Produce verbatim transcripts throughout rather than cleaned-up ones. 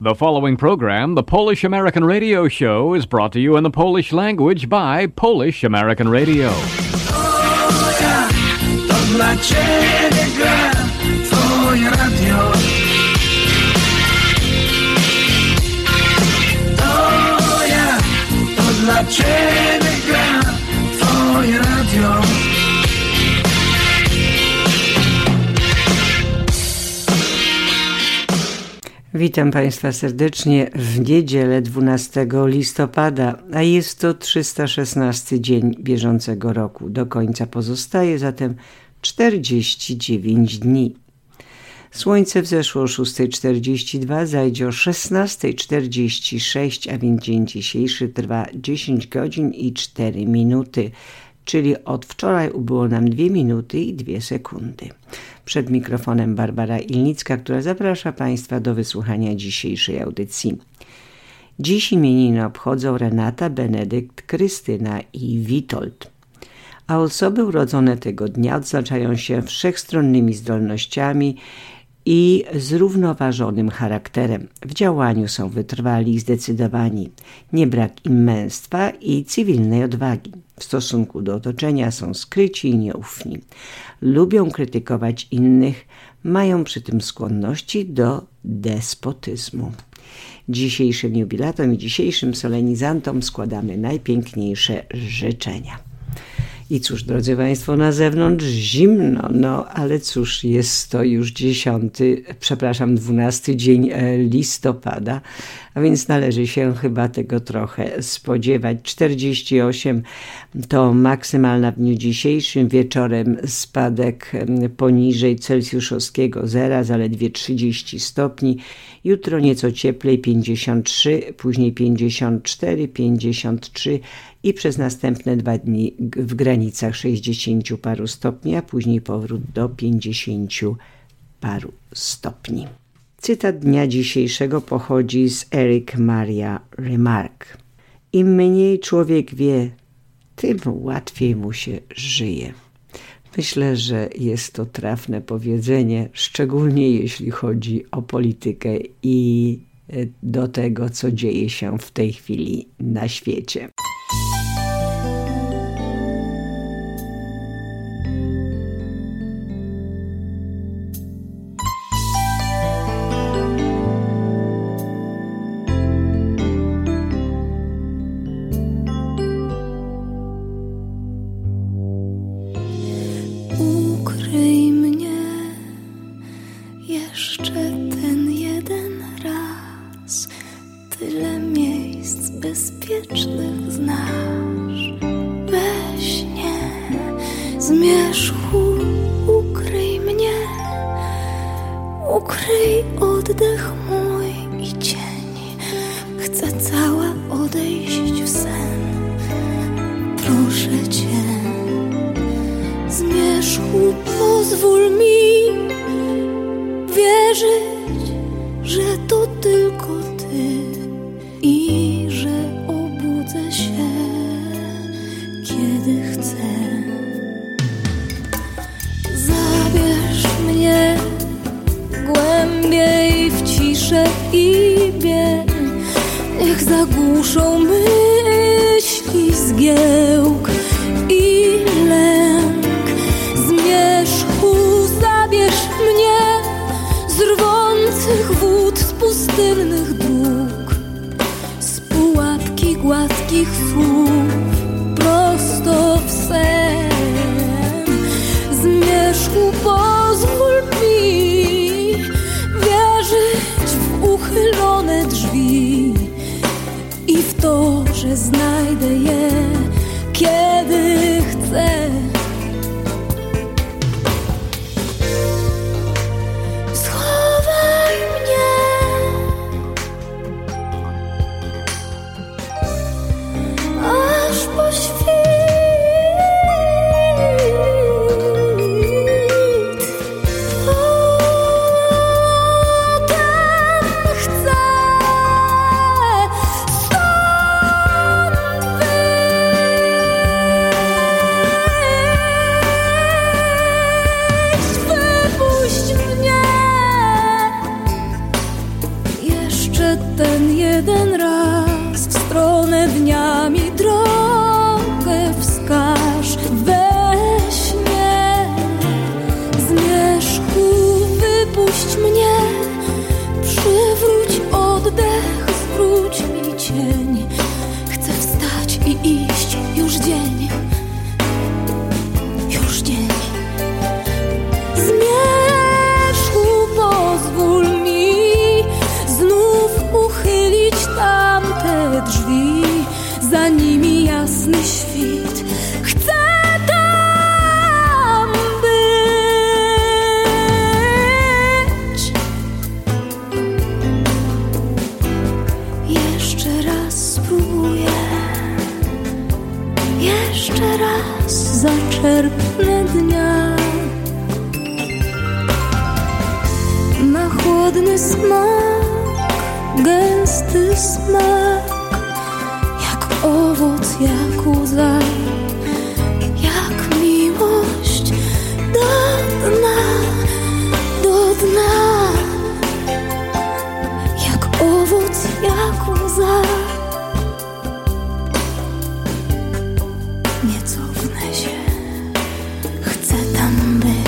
The following program, the Polish American Radio Show, is brought to you in the Polish language by Polish American Radio. O ja, to dla Ciebie gra Twoje radio. O ja, to dla Ciebie gra Twoje radio. Witam Państwa serdecznie w niedzielę dwunastego listopada, a jest to trzysta szesnasty dzień bieżącego roku. Do końca pozostaje zatem czterdzieści dziewięć dni. Słońce wzeszło o szósta czterdzieści dwa, zajdzie o szesnasta czterdzieści sześć, a więc dzień dzisiejszy trwa dziesięć godzin i cztery minuty, czyli od wczoraj ubyło nam dwie minuty i dwie sekundy. Przed mikrofonem Barbara Ilnicka, która zaprasza Państwa do wysłuchania dzisiejszej audycji. Dziś imieniny obchodzą Renata, Benedykt, Krystyna i Witold. A osoby urodzone tego dnia odznaczają się wszechstronnymi zdolnościami i zrównoważonym charakterem. W działaniu są wytrwali i zdecydowani. Nie brak im męstwa i cywilnej odwagi. W stosunku do otoczenia są skryci i nieufni. Lubią krytykować innych, mają przy tym skłonności do despotyzmu. Dzisiejszym jubilatom i dzisiejszym solenizantom składamy najpiękniejsze życzenia. I cóż, drodzy Państwo, na zewnątrz zimno, no ale cóż, jest to już dziesiąty, przepraszam, dwunasty dzień listopada, a więc należy się chyba tego trochę spodziewać. czterdzieści osiem to maksymalna w dniu dzisiejszym, wieczorem spadek poniżej celsjuszowskiego zera, zaledwie trzydzieści stopni. Jutro nieco cieplej, pięćdziesiąt trzy, później pięćdziesiąt cztery, pięćdziesiąt trzy i przez następne dwa dni w granicach sześćdziesięciu paru stopni, a później powrót do pięćdziesięciu paru stopni. Cytat dnia dzisiejszego pochodzi z Eric Maria Remarque. Im mniej człowiek wie, tym łatwiej mu się żyje. Myślę, że jest to trafne powiedzenie, szczególnie jeśli chodzi o politykę i do tego, co dzieje się w tej chwili na świecie. Jeszcze ten jeden raz w stronę dnia mi drogę wskaż. We śnie zmierzchu wypuść mnie, przywróć oddech, zwróć mi cień. Chcę wstać i iść, już dzień, już dzień. Zmierzchu pozwól mi znów uchylić tamte drzwi, za nimi jasny świt. Chcę tam być. Jeszcze raz spróbuję, jeszcze raz zaczerpnę dnia. Na chłodny smak, gęsty smak, jak owoc, jak łza, jak miłość do dna, do dna. Jak owoc, jak łza. Nie cofnę się, chcę tam być.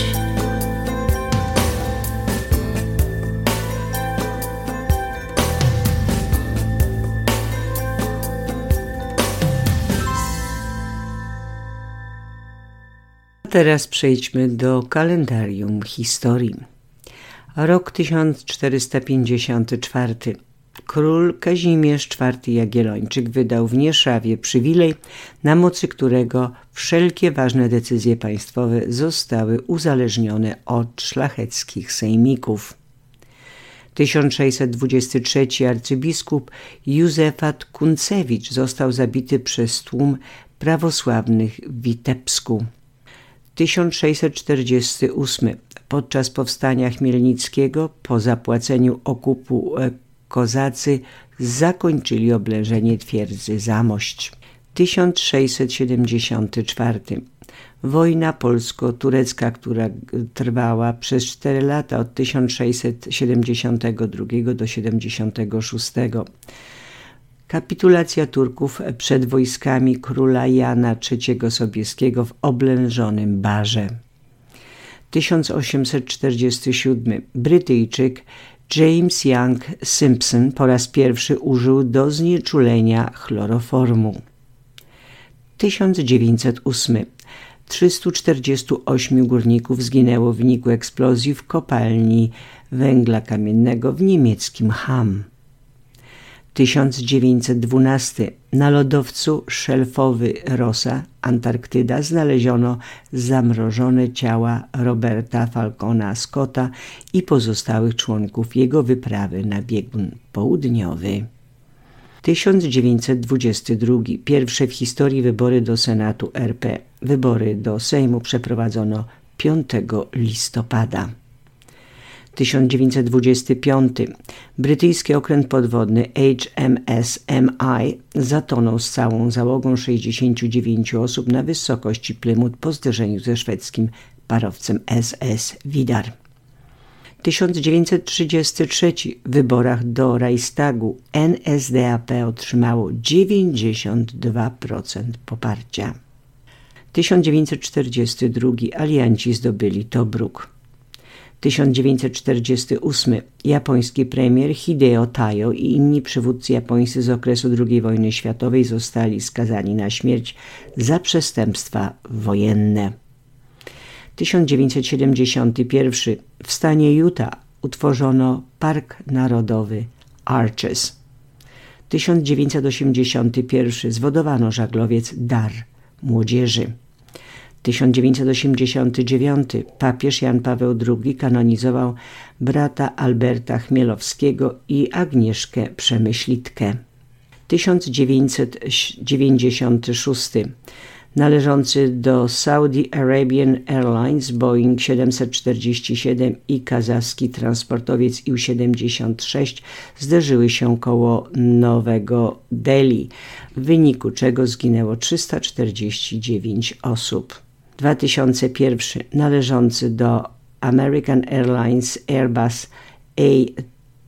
Teraz przejdźmy do kalendarium historii. Rok tysiąc czterysta pięćdziesiąty czwarty. Król Kazimierz czwarty Jagiellończyk wydał w Nieszawie przywilej, na mocy którego wszelkie ważne decyzje państwowe zostały uzależnione od szlacheckich sejmików. tysiąc sześćset dwudziesty trzeci arcybiskup Józefat Kuncewicz został zabity przez tłum prawosławnych w Witebsku. tysiąc sześćset czterdziesty ósmy. Podczas powstania chmielnickiego, po zapłaceniu okupu, kozacy zakończyli oblężenie twierdzy Zamość. tysiąc sześćset siedemdziesiąty czwarty. Wojna polsko-turecka, która trwała przez cztery lata od tysiąc sześćset siedemdziesiątego drugiego do siedemdziesiątego szóstego. Kapitulacja Turków przed wojskami króla Jana trzeciego Sobieskiego w oblężonym Barze. tysiąc osiemset czterdziesty siódmy. Brytyjczyk James Young Simpson po raz pierwszy użył do znieczulenia chloroformu. tysiąc dziewięćset ósmy. trzystu czterdziestu ośmiu górników zginęło w wyniku eksplozji w kopalni węgla kamiennego w niemieckim Hamm. tysiąc dziewięćset dwunasty. Na lodowcu szelfowy Rossa, Antarktyda, znaleziono zamrożone ciała Roberta Falcona Scotta i pozostałych członków jego wyprawy na biegun południowy. tysiąc dziewięćset dwudziesty drugi. Pierwsze w historii wybory do Senatu R P. Wybory do Sejmu przeprowadzono piątego listopada. tysiąc dziewięćset dwudziesty piąty. Brytyjski okręt podwodny H M S M I zatonął z całą załogą sześćdziesięciu dziewięciu osób na wysokości Plymouth po zderzeniu ze szwedzkim parowcem S S Vidar. tysiąc dziewięćset trzydziesty trzeci. W wyborach do Reichstagu N S D A P otrzymało dziewięćdziesiąt dwa procent poparcia. tysiąc dziewięćset czterdziesty drugi. Alianci zdobyli Tobruk. tysiąc dziewięćset czterdziesty ósmy. Japoński premier Hideo Tajo i inni przywódcy japońscy z okresu drugiej wojny światowej zostali skazani na śmierć za przestępstwa wojenne. tysiąc dziewięćset siedemdziesiąty pierwszy. W stanie Utah utworzono Park Narodowy Arches. tysiąc dziewięćset osiemdziesiąty pierwszy. Zwodowano żaglowiec Dar młodzieży. tysiąc dziewięćset osiemdziesiąty dziewiąty. Papież Jan Paweł drugi kanonizował brata Alberta Chmielowskiego i Agnieszkę Przemyślitkę. tysiąc dziewięćset dziewięćdziesiąty szósty. Należący do Saudi Arabian Airlines Boeing siedemset czterdzieści siedem i kazachski transportowiec I siedemdziesiąt sześć zderzyły się koło Nowego Delhi, w wyniku czego zginęło trzysta czterdzieści dziewięć osób. dwa tysiące pierwszy. Należący do American Airlines Airbus A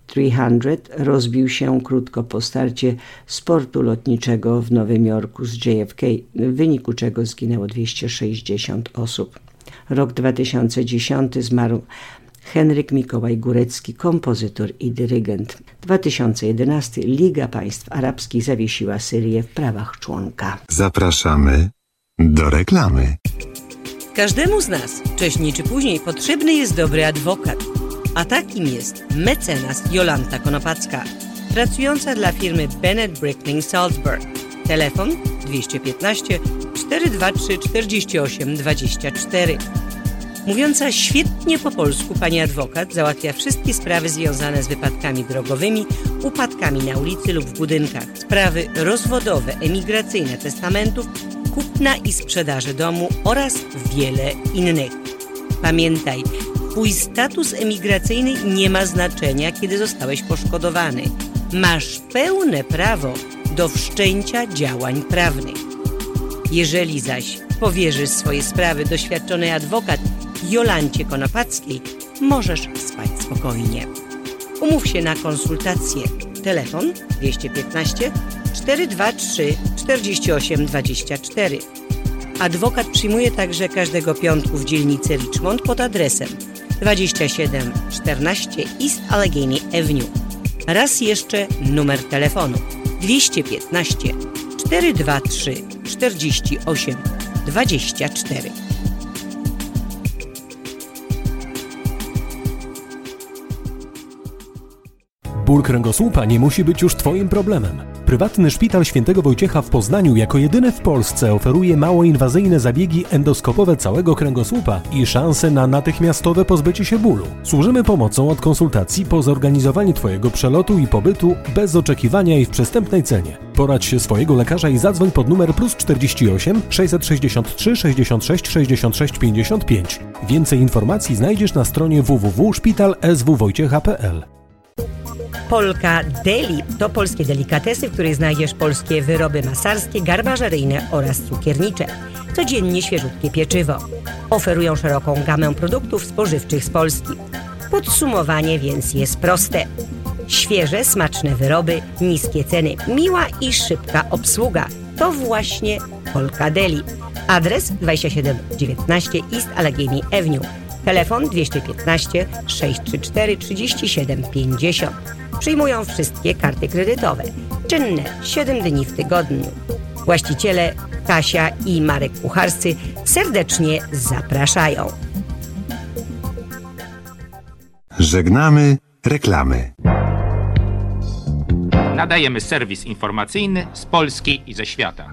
trzysta rozbił się krótko po starcie z portu lotniczego w Nowym Jorku z J F K, w wyniku czego zginęło dwieście sześćdziesiąt osób. Rok dwa tysiące dziesiąty zmarł Henryk Mikołaj Górecki, kompozytor i dyrygent. dwa tysiące jedenasty Liga Państw Arabskich zawiesiła Syrię w prawach członka. Zapraszamy do reklamy. Każdemu z nas wcześniej czy później potrzebny jest dobry adwokat, a takim jest mecenas Jolanta Konopacka, pracująca dla firmy Bennett Brickling Salzburg. Telefon dwieście piętnaście, czterysta dwadzieścia trzy, czterdzieści osiem dwadzieścia cztery. Mówiąca świetnie po polsku pani adwokat załatwia wszystkie sprawy związane z wypadkami drogowymi, upadkami na ulicy lub w budynkach, sprawy rozwodowe, emigracyjne, testamentów, kupna i sprzedaży domu oraz wiele innych. Pamiętaj, twój status emigracyjny nie ma znaczenia, kiedy zostałeś poszkodowany. Masz pełne prawo do wszczęcia działań prawnych. Jeżeli zaś powierzysz swoje sprawy doświadczonej adwokat Jolancie Konopackiej, możesz spać spokojnie. Umów się na konsultację. Telefon dwieście piętnaście, czterysta dwadzieścia trzy, czterdzieści osiem dwadzieścia cztery. Adwokat przyjmuje także każdego piątku w dzielnicy Richmond pod adresem dwadzieścia siedem czternaście East Allegheny Avenue. Raz jeszcze numer telefonu dwieście piętnaście, czterysta dwadzieścia trzy, czterdzieści osiem dwadzieścia cztery. Ból kręgosłupa nie musi być już Twoim problemem. Prywatny Szpital Świętego Wojciecha w Poznaniu jako jedyny w Polsce oferuje mało inwazyjne zabiegi endoskopowe całego kręgosłupa i szanse na natychmiastowe pozbycie się bólu. Służymy pomocą od konsultacji po zorganizowaniu Twojego przelotu i pobytu bez oczekiwania i w przystępnej cenie. Poradź się swojego lekarza i zadzwoń pod numer plus czterdzieści osiem, sześćset sześćdziesiąt trzy, sześćdziesiąt sześć, sześćdziesiąt sześć, pięćdziesiąt pięć. Więcej informacji znajdziesz na stronie w w w kropka szpital s w wojciecha kropka p l. Polka Deli to polskie delikatesy, w których znajdziesz polskie wyroby masarskie, garmażeryjne oraz cukiernicze. Codziennie świeżutkie pieczywo. Oferują szeroką gamę produktów spożywczych z Polski. Podsumowanie więc jest proste. Świeże, smaczne wyroby, niskie ceny, miła i szybka obsługa. To właśnie Polka Deli. Adres dwadzieścia siedem dziewiętnaście East Allegheny Avenue. Telefon dwieście piętnaście, sześćset trzydzieści cztery, trzydzieści siedem pięćdziesiąt. Przyjmują wszystkie karty kredytowe. Czynne siedem dni w tygodniu. Właściciele Kasia i Marek Kucharscy serdecznie zapraszają. Żegnamy reklamy. Nadajemy serwis informacyjny z Polski i ze świata.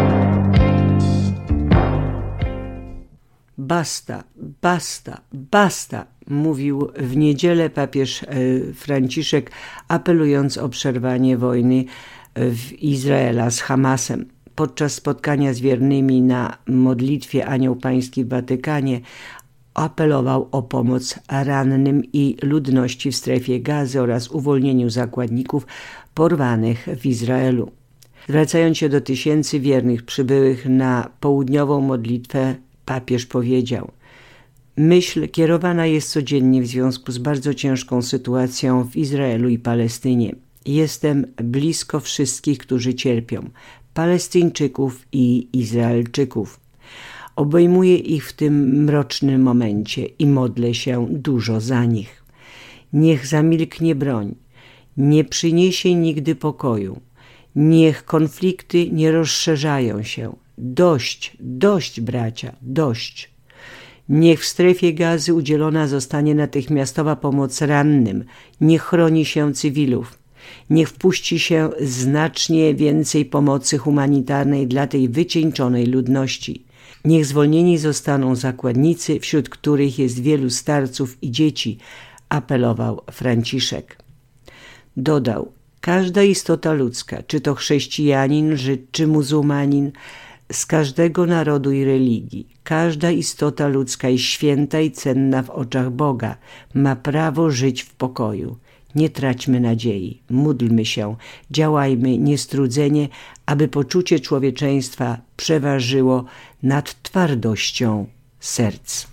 Basta, basta, basta, mówił w niedzielę papież Franciszek, apelując o przerwanie wojny w Izraela z Hamasem. Podczas spotkania z wiernymi na modlitwie Anioł Pański w Watykanie apelował o pomoc rannym i ludności w strefie Gazy oraz uwolnieniu zakładników porwanych w Izraelu. Zwracając się do tysięcy wiernych przybyłych na południową modlitwę, papież powiedział: myśl kierowana jest codziennie w związku z bardzo ciężką sytuacją w Izraelu i Palestynie. Jestem blisko wszystkich, którzy cierpią, Palestyńczyków i Izraelczyków. Obejmuję ich w tym mrocznym momencie i modlę się dużo za nich. Niech zamilknie broń, nie przyniesie nigdy pokoju. Niech konflikty nie rozszerzają się. Dość, dość, bracia, dość. Niech w strefie Gazy udzielona zostanie natychmiastowa pomoc rannym. Niech chroni się cywilów. Niech wpuści się znacznie więcej pomocy humanitarnej dla tej wycieńczonej ludności. Niech zwolnieni zostaną zakładnicy, wśród których jest wielu starców i dzieci, apelował Franciszek. Dodał: każda istota ludzka, czy to chrześcijanin, Żyd czy muzułmanin, z każdego narodu i religii, każda istota ludzka jest święta i cenna w oczach Boga, ma prawo żyć w pokoju. Nie traćmy nadziei, módlmy się, działajmy niestrudzenie, aby poczucie człowieczeństwa przeważyło nad twardością serc.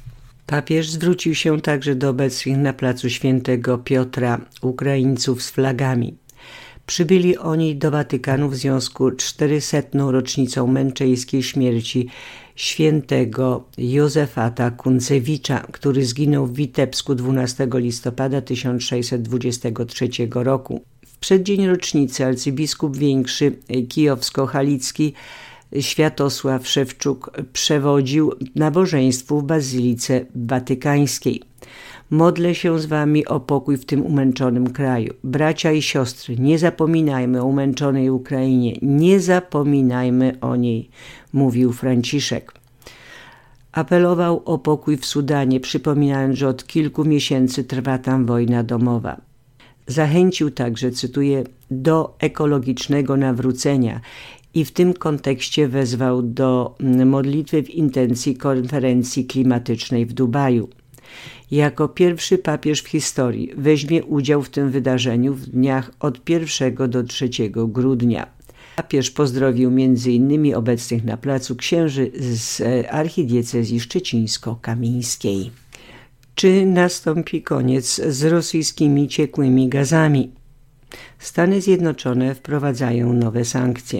Papież zwrócił się także do obecnych na placu Świętego Piotra Ukraińców z flagami. Przybyli oni do Watykanu w związku z czterysetną rocznicą męczeńskiej śmierci świętego Józefata Kunцевича, który zginął w Witebsku dwunastego listopada tysiąc sześćset dwudziestego trzeciego roku. W przeddzień rocznicy arcybiskup większy kijowsko-halicki Światosław Szewczuk przewodził nabożeństwu w Bazylice Watykańskiej. Modlę się z wami o pokój w tym umęczonym kraju. Bracia i siostry, nie zapominajmy o umęczonej Ukrainie, nie zapominajmy o niej, mówił Franciszek. Apelował o pokój w Sudanie, przypominając, że od kilku miesięcy trwa tam wojna domowa. Zachęcił także, cytuję, do ekologicznego nawrócenia i w tym kontekście wezwał do modlitwy w intencji konferencji klimatycznej w Dubaju. Jako pierwszy papież w historii weźmie udział w tym wydarzeniu w dniach od pierwszego do trzeciego grudnia. Papież pozdrowił między innymi obecnych na placu księży z archidiecezji szczecińsko-kamińskiej. Czy nastąpi koniec z rosyjskimi ciekłymi gazami? Stany Zjednoczone wprowadzają nowe sankcje.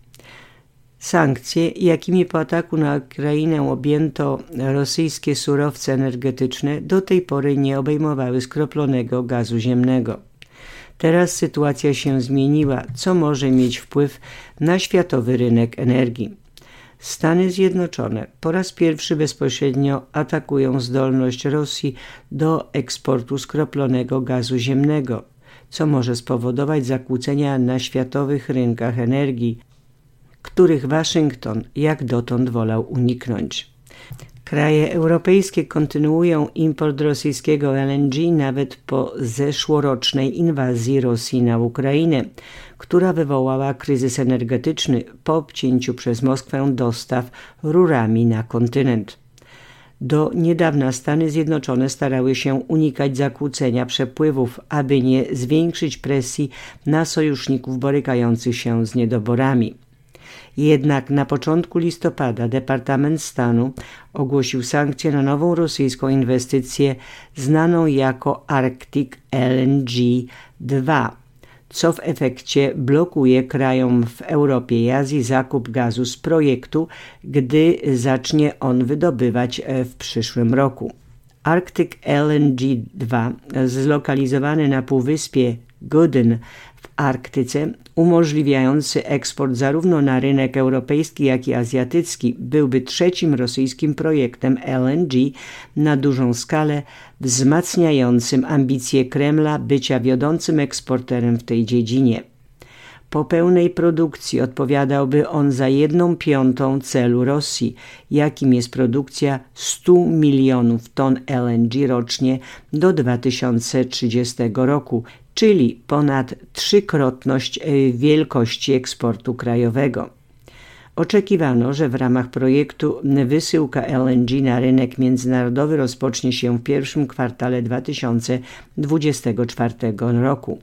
Sankcje, jakimi po ataku na Ukrainę objęto rosyjskie surowce energetyczne, do tej pory nie obejmowały skroplonego gazu ziemnego. Teraz sytuacja się zmieniła, co może mieć wpływ na światowy rynek energii. Stany Zjednoczone po raz pierwszy bezpośrednio atakują zdolność Rosji do eksportu skroplonego gazu ziemnego, co może spowodować zakłócenia na światowych rynkach energii, których Waszyngton jak dotąd wolał uniknąć. Kraje europejskie kontynuują import rosyjskiego L N G nawet po zeszłorocznej inwazji Rosji na Ukrainę, która wywołała kryzys energetyczny po obcięciu przez Moskwę dostaw rurami na kontynent. Do niedawna Stany Zjednoczone starały się unikać zakłócenia przepływów, aby nie zwiększyć presji na sojuszników borykających się z niedoborami. Jednak na początku listopada Departament Stanu ogłosił sankcje na nową rosyjską inwestycję znaną jako Arctic L N G dwa, co w efekcie blokuje krajom w Europie i Azji zakup gazu z projektu, gdy zacznie on wydobywać w przyszłym roku. Arctic L N G dwa, zlokalizowany na półwyspie Gooden w Arktyce, umożliwiający eksport zarówno na rynek europejski, jak i azjatycki, byłby trzecim rosyjskim projektem L N G na dużą skalę, wzmacniającym ambicje Kremla bycia wiodącym eksporterem w tej dziedzinie. Po pełnej produkcji odpowiadałby on za jedną piątą celu Rosji, jakim jest produkcja stu milionów ton L N G rocznie do dwa tysiące trzydziestego roku, czyli ponad trzykrotność wielkości eksportu krajowego. Oczekiwano, że w ramach projektu wysyłka L N G na rynek międzynarodowy rozpocznie się w pierwszym kwartale dwa tysiące dwudziestego czwartego roku.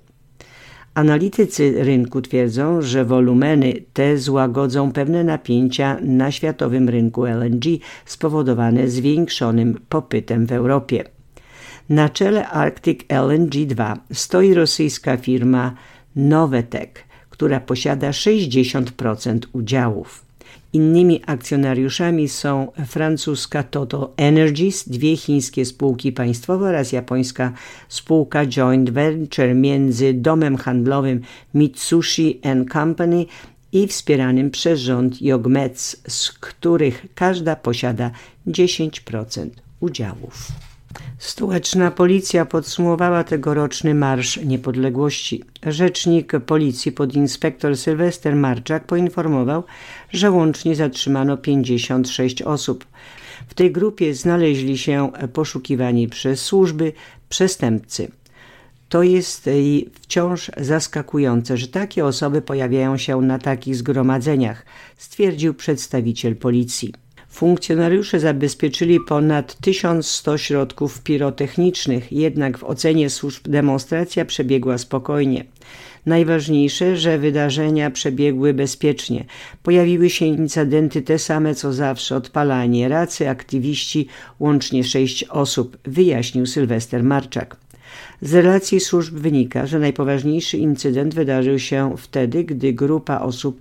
Analitycy rynku twierdzą, że wolumeny te złagodzą pewne napięcia na światowym rynku L N G spowodowane zwiększonym popytem w Europie. Na czele Arctic L N G dwa stoi rosyjska firma Novetek, która posiada sześćdziesiąt procent udziałów. Innymi akcjonariuszami są francuska Total Energies, dwie chińskie spółki państwowe oraz japońska spółka joint venture między domem handlowym Mitsushi and Company i wspieranym przez rząd Jogmec, z których każda posiada dziesięć procent udziałów. Stołeczna policja podsumowała tegoroczny Marsz Niepodległości. Rzecznik policji podinspektor Sylwester Marczak poinformował, że łącznie zatrzymano pięćdziesiąt sześć osób. W tej grupie znaleźli się poszukiwani przez służby przestępcy. To jest wciąż zaskakujące, że takie osoby pojawiają się na takich zgromadzeniach, stwierdził przedstawiciel policji. Funkcjonariusze zabezpieczyli ponad tysiąc sto środków pirotechnicznych, jednak w ocenie służb demonstracja przebiegła spokojnie. Najważniejsze, że wydarzenia przebiegły bezpiecznie. Pojawiły się incydenty te same co zawsze, odpalanie racy, aktywiści, łącznie sześć osób, wyjaśnił Sylwester Marczak. Z relacji służb wynika, że najpoważniejszy incydent wydarzył się wtedy, gdy grupa osób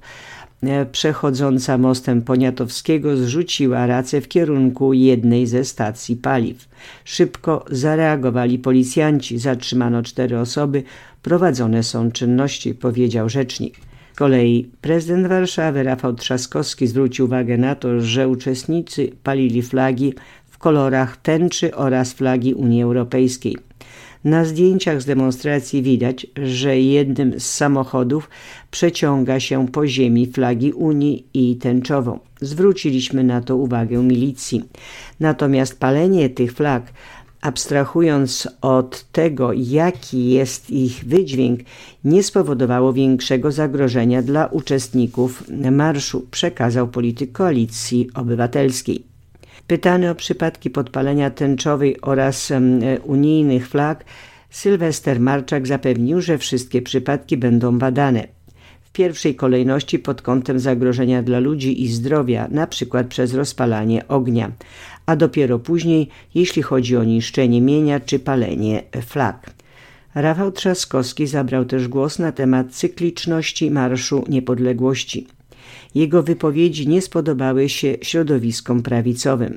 przechodząca mostem Poniatowskiego zrzuciła racę w kierunku jednej ze stacji paliw. Szybko zareagowali policjanci, zatrzymano cztery osoby, prowadzone są czynności, powiedział rzecznik. Z kolei prezydent Warszawy Rafał Trzaskowski zwrócił uwagę na to, że uczestnicy palili flagi w kolorach tęczy oraz flagi Unii Europejskiej. Na zdjęciach z demonstracji widać, że jednym z samochodów przeciąga się po ziemi flagi Unii i tęczową. Zwróciliśmy na to uwagę milicji. Natomiast palenie tych flag, abstrahując od tego, jaki jest ich wydźwięk, nie spowodowało większego zagrożenia dla uczestników marszu, przekazał polityk Koalicji Obywatelskiej. Pytany o przypadki podpalenia tęczowej oraz um, unijnych flag, Sylwester Marczak zapewnił, że wszystkie przypadki będą badane. W pierwszej kolejności pod kątem zagrożenia dla ludzi i zdrowia, na przykład przez rozpalanie ognia, a dopiero później, jeśli chodzi o niszczenie mienia czy palenie flag. Rafał Trzaskowski zabrał też głos na temat cykliczności Marszu Niepodległości. Jego wypowiedzi nie spodobały się środowiskom prawicowym.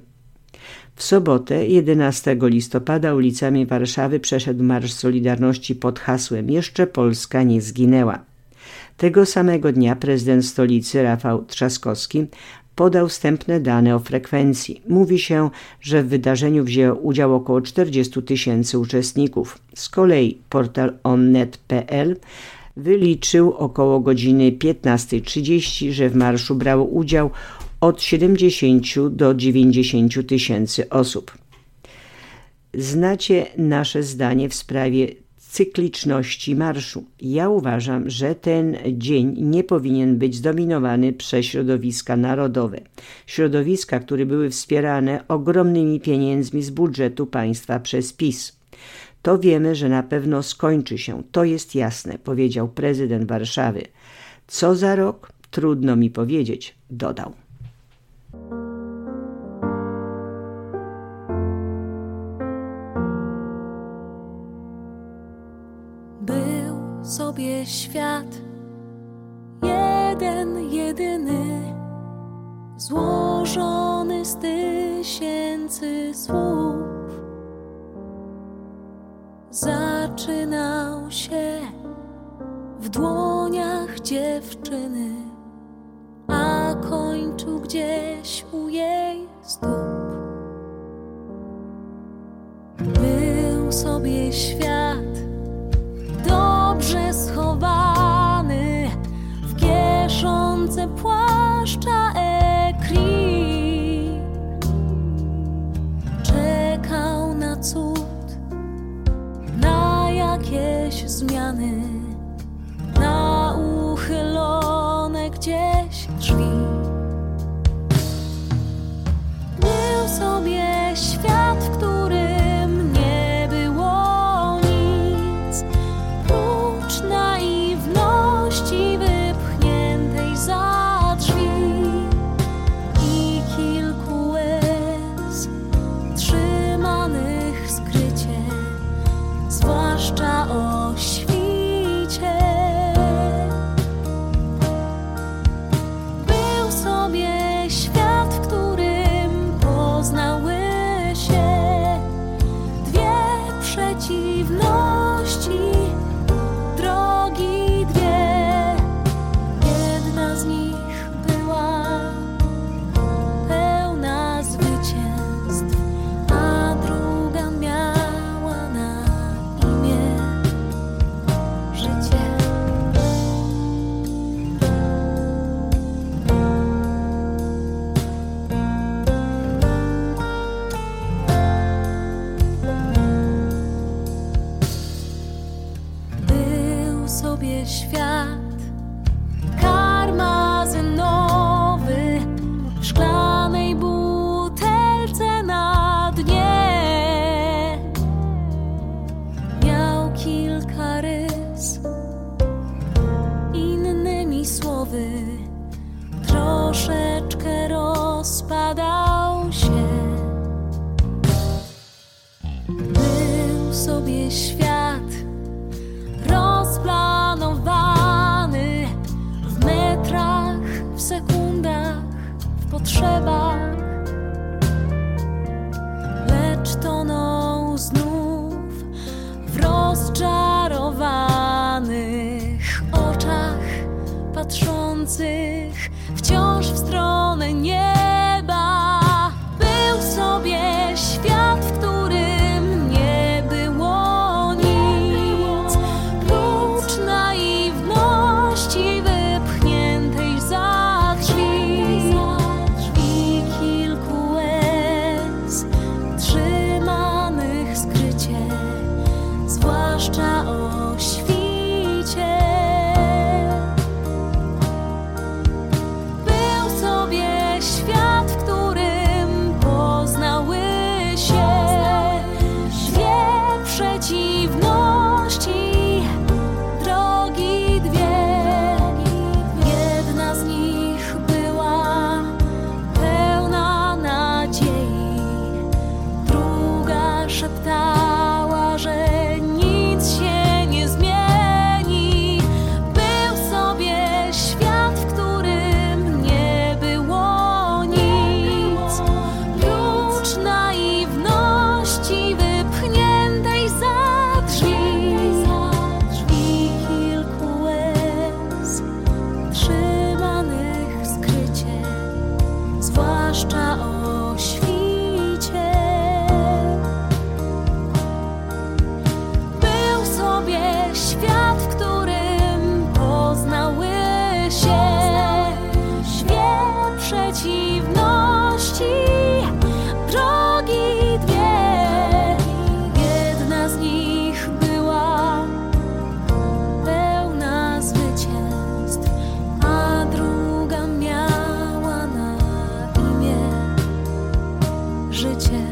W sobotę, jedenastego listopada, ulicami Warszawy przeszedł Marsz Solidarności pod hasłem „Jeszcze Polska nie zginęła”. Tego samego dnia prezydent stolicy Rafał Trzaskowski podał wstępne dane o frekwencji. Mówi się, że w wydarzeniu wzięło udział około czterdzieści tysięcy uczestników. Z kolei portal onnet kropka pe el wyliczył około godziny piętnastej trzydzieści, że w marszu brało udział od siedemdziesięciu do dziewięćdziesięciu tysięcy osób. Znacie nasze zdanie w sprawie cykliczności marszu. Ja uważam, że ten dzień nie powinien być zdominowany przez środowiska narodowe. Środowiska, które były wspierane ogromnymi pieniędzmi z budżetu państwa przez PiS. To wiemy, że na pewno skończy się, to jest jasne, powiedział prezydent Warszawy. Co za rok? Trudno mi powiedzieć, dodał. Był sobie świat, jeden, jedyny, złożony z tysięcy słów. Zaczynał się w dłoniach dziewczyny, a kończył gdzieś u jej stóp. Był sobie świat dobrze schowany w kieszonce płaszcza ekri. Czekał na cud, na jakieś zmiany, na uchylone gdzieś drzwi. Był sobie świat, w którym nie było nic, prócz naiwności wypchniętej za drzwi i kilku łez trzymanych skrycie, zwłaszcza o świcie. Był sobie świat, w którym poznały się dwie przeciwności, drogi dwie. Jedna z nich była pełna zwycięstw, a druga miała na imię życie. Był sobie świat karmazynowy w szklanej butelce na dnie. Miał kilka rys głowy troszeczkę rozpadał się. Był sobie świat rozplanowany w metrach, w sekundach, w potrzebach, lecz tonął znów w rozczarowanych oczach patrzących wciąż w stronę nieba. Był sobie świat, w którym nie było nic prócz naiwności wypchniętej za drzwi i kilku łez trzymanych skrycie, zwłaszcza o świcie. Świat, w którym poznały się dwie przeciwności, drogi dwie. Jedna z nich była pełna nadziei, druga szeptała, że nic się nie zmieni. Był sobie świat, w którym nie było naiwności wypchniętej za drzwi i kilku łez trzymanych skrycie, zwłaszcza o świcie. Był sobie świat, w którym poznały się dwie przeciwności, drogi dwie. Jedna z nich była pełna zwycięstw, a druga miała na imię życie.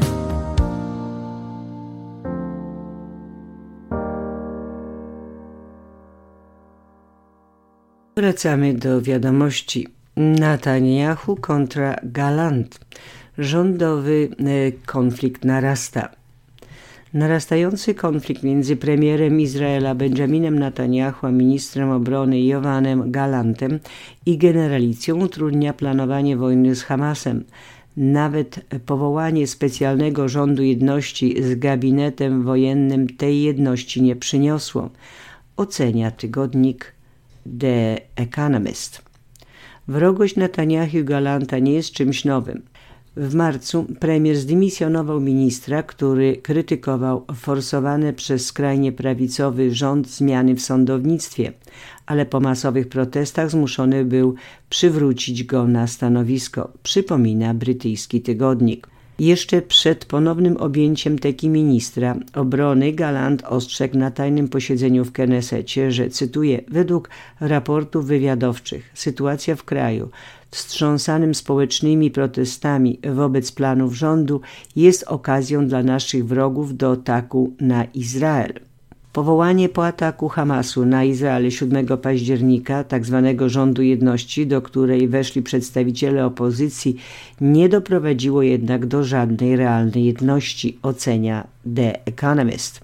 Wracamy do wiadomości. Netanyahu kontra Gallant. Rządowy konflikt narasta. Narastający konflikt między premierem Izraela Benjaminem Netanyahu a ministrem obrony Yoavanem Gallantem i generalicją utrudnia planowanie wojny z Hamasem. Nawet powołanie specjalnego rządu jedności z gabinetem wojennym tej jedności nie przyniosło, ocenia tygodnik The Economist. Wrogość Netanyahu i Gallanta nie jest czymś nowym. W marcu premier zdymisjonował ministra, który krytykował forsowane przez skrajnie prawicowy rząd zmiany w sądownictwie, ale po masowych protestach zmuszony był przywrócić go na stanowisko, przypomina brytyjski tygodnik. Jeszcze przed ponownym objęciem teki ministra obrony Gallant ostrzegł na tajnym posiedzeniu w Knesecie, że, cytuję, według raportów wywiadowczych sytuacja w kraju wstrząsanym społecznymi protestami wobec planów rządu jest okazją dla naszych wrogów do ataku na Izrael. Powołanie po ataku Hamasu na Izrael siódmego października tzw. rządu jedności, do której weszli przedstawiciele opozycji, nie doprowadziło jednak do żadnej realnej jedności, ocenia The Economist.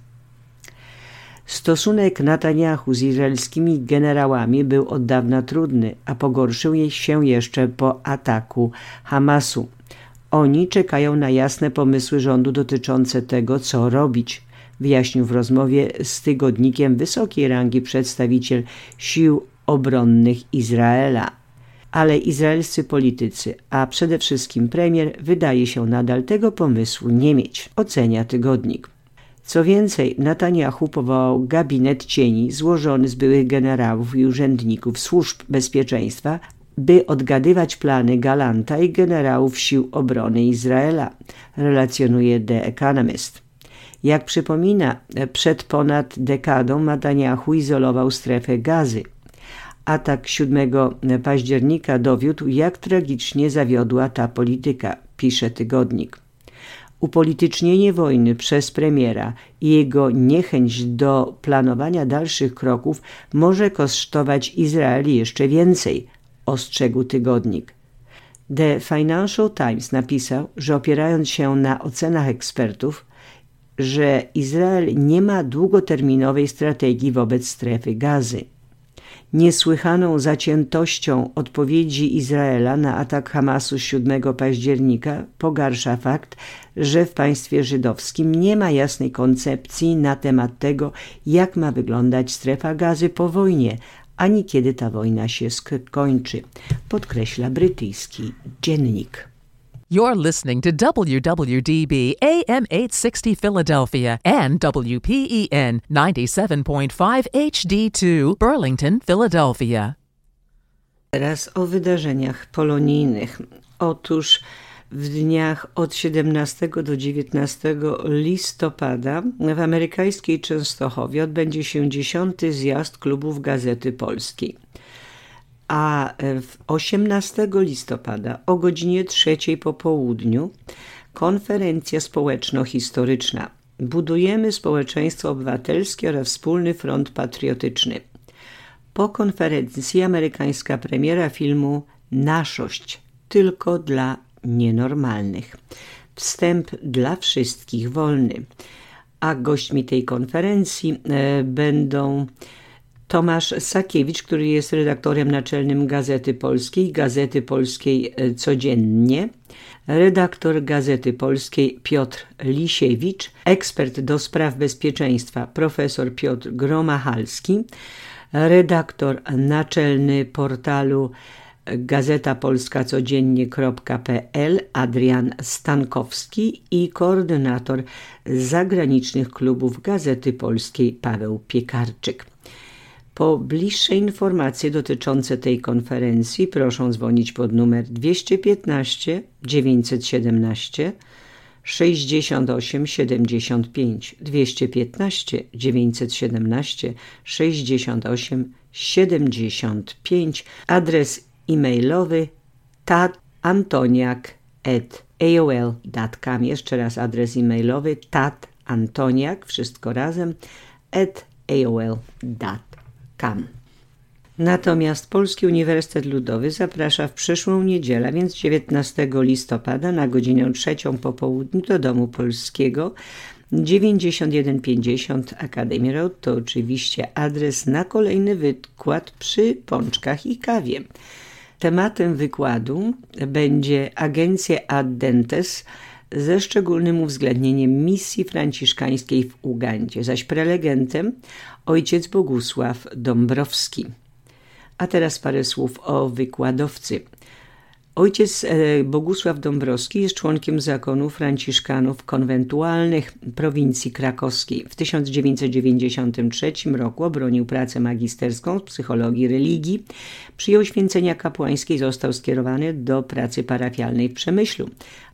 Stosunek Netanyahu z izraelskimi generałami był od dawna trudny, a pogorszył się jeszcze po ataku Hamasu. Oni czekają na jasne pomysły rządu dotyczące tego, co robić, wyjaśnił w rozmowie z tygodnikiem wysokiej rangi przedstawiciel sił obronnych Izraela. Ale izraelscy politycy, a przede wszystkim premier, wydaje się nadal tego pomysłu nie mieć, ocenia tygodnik. Co więcej, Netanyahu powołał gabinet cieni złożony z byłych generałów i urzędników służb bezpieczeństwa, by odgadywać plany Gallanta i generałów sił obrony Izraela, relacjonuje The Economist. Jak przypomina, przed ponad dekadą Netanyahu izolował strefę Gazy. Atak siódmego października dowiódł, jak tragicznie zawiodła ta polityka, pisze tygodnik. Upolitycznienie wojny przez premiera i jego niechęć do planowania dalszych kroków może kosztować Izrael jeszcze więcej, ostrzegł tygodnik. The Financial Times napisał, że opierając się na ocenach ekspertów, że Izrael nie ma długoterminowej strategii wobec strefy Gazy. Niesłychaną zaciętością odpowiedzi Izraela na atak Hamasu z siódmego października pogarsza fakt, że w państwie żydowskim nie ma jasnej koncepcji na temat tego, jak ma wyglądać strefa Gazy po wojnie, ani kiedy ta wojna się skończy, podkreśla brytyjski dziennik. You're listening to W W D B A M eight sixty Philadelphia and W P E N ninety-seven point five H D two Burlington, Philadelphia. Teraz o wydarzeniach polonijnych. Otóż w dniach od siedemnastego do dziewiętnastego listopada w amerykańskiej Częstochowie odbędzie się dziesiąty zjazd klubów Gazety Polskiej. A osiemnastego listopada o godzinie trzeciej po południu konferencja społeczno-historyczna Budujemy społeczeństwo obywatelskie oraz wspólny front patriotyczny. Po konferencji amerykańska premiera filmu Naszość tylko dla nienormalnych. Wstęp dla wszystkich wolny. A gośćmi tej konferencji e, będą Tomasz Sakiewicz, który jest redaktorem naczelnym Gazety Polskiej, Gazety Polskiej Codziennie, redaktor Gazety Polskiej Piotr Lisiewicz, ekspert do spraw bezpieczeństwa profesor Piotr Gromachalski, redaktor naczelny portalu Gazeta Polska Codziennie kropka p l Adrian Stankowski i koordynator zagranicznych klubów Gazety Polskiej Paweł Piekarczyk. Po bliższe informacje dotyczące tej konferencji proszę dzwonić pod numer dwieście piętnaście dziewięćset siedemnaście sześćdziesiąt osiem siedemdziesiąt pięć, dwieście piętnaście dziewięćset siedemnaście sześćdziesiąt osiem siedemdziesiąt pięć, adres e-mailowy tatantoniak at a o l kropka com. Jeszcze raz adres e-mailowy tatantoniak, wszystko razem, at a o l kropka com. Natomiast Polski Uniwersytet Ludowy zaprasza w przyszłą niedzielę, więc dziewiętnastego listopada na godzinę trzecią po południu do Domu Polskiego dziewięćdziesiąt jeden pięćdziesiąt Academy Road. To oczywiście adres na kolejny wykład przy pączkach i kawie. Tematem wykładu będzie Agencja Addentes ze szczególnym uwzględnieniem misji franciszkańskiej w Ugandzie, zaś prelegentem ojciec Bogusław Dąbrowski. A teraz parę słów o wykładowcy. Ojciec Bogusław Dąbrowski jest członkiem zakonu franciszkanów konwentualnych prowincji krakowskiej. W tysiąc dziewięćset dziewięćdziesiątym trzecim roku obronił pracę magisterską z psychologii religii. Przyjął święcenia kapłańskie i został skierowany do pracy parafialnej w Przemyślu.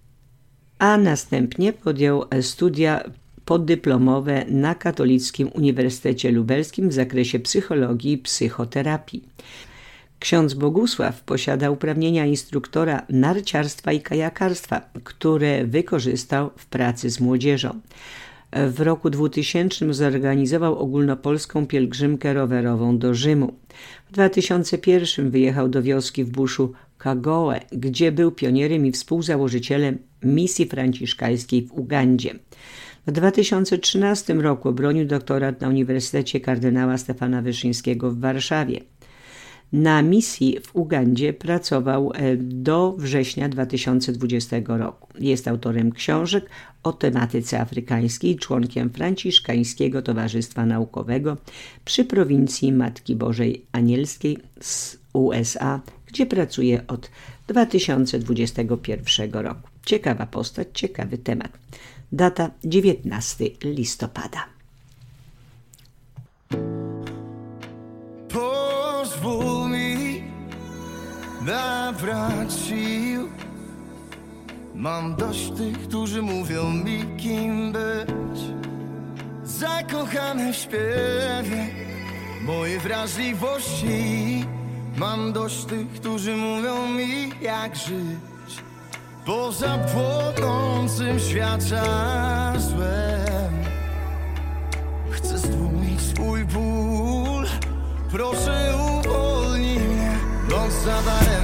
A następnie podjął studia poddyplomowe na Katolickim Uniwersytecie Lubelskim w zakresie psychologii i psychoterapii. Ksiądz Bogusław posiada uprawnienia instruktora narciarstwa i kajakarstwa, które wykorzystał w pracy z młodzieżą. W roku dwutysięcznym zorganizował ogólnopolską pielgrzymkę rowerową do Rzymu. W dwa tysiące pierwszym wyjechał do wioski w buszu Kagoe, gdzie był pionierem i współzałożycielem misji franciszkańskiej w Ugandzie. W dwa tysiące trzynastym roku obronił doktorat na Uniwersytecie kardynała Stefana Wyszyńskiego w Warszawie. Na misji w Ugandzie pracował do września dwa tysiące dwudziestego roku. Jest autorem książek o tematyce afrykańskiej i członkiem Franciszkańskiego Towarzystwa Naukowego przy prowincji Matki Bożej Anielskiej z U S A, gdzie pracuje od dwa tysiące dwudziestego pierwszego roku. Ciekawa postać, ciekawy temat. Data dziewiętnastego listopada. Pozwól mi nabrać sił. Mam dość tych, którzy mówią mi, kim być. Zakochany w śpiewie mojej wrażliwości. Mam dość tych, którzy mówią mi, jak żyć poza płonącym świat złem. Chcę stłumić swój ból, proszę uwolnij mnie. Noc za darem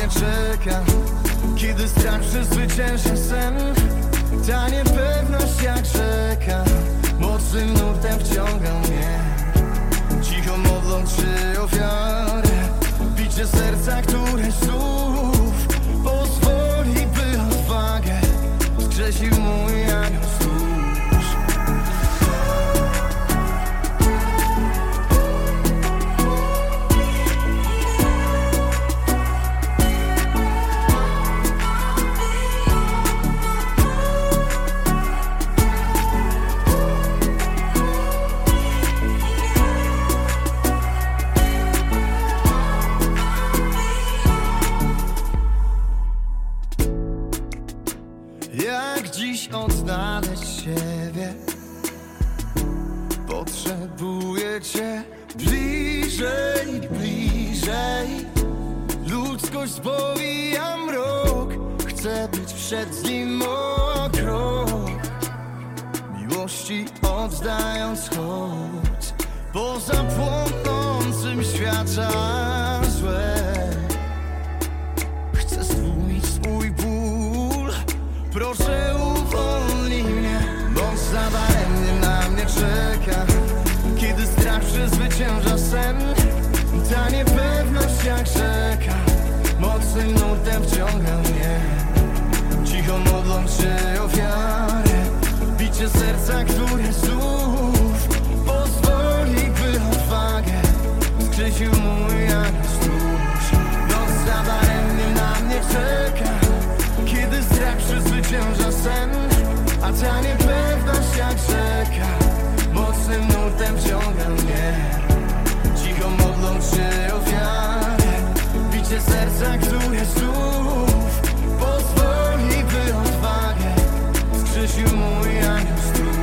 mnie czeka, kiedy strach przezwycięża sen. Ta niepewność jak rzeka mocnym nurtem wciąga mnie. Cicho modląc się ofiarę, bicie serca, które znów pozwoli, by odwagę wskrzesił mój anioł stróż. Odnaleźć siebie, potrzebuję cię bliżej, bliżej. Ludzkość powija mrok, chcę być przed nim o krok. Miłości oddając hołd, poza płonącym świata złe. Chcę stłumić swój ból, proszę uwolnij mnie. Noc zadaremnie na mnie czeka, kiedy strach przezwycięża sen. Ta niepewność jak rzeka mocnym nurtem wciąga mnie. Cicho modląc się ofiarę, bicie serca, które znów pozwoli, by odwagę wskrzesił mój anioł stróż. Noc zadaremnie na mnie czeka, kiedy strach przezwycięża sen. A ta niepewność jak rzeka mocnym nurtem wciąga mnie. Cicho modląc się ofiarę, bicie serca, które znów pozwoli, by odwagę wskrzesił mój anioł stróż.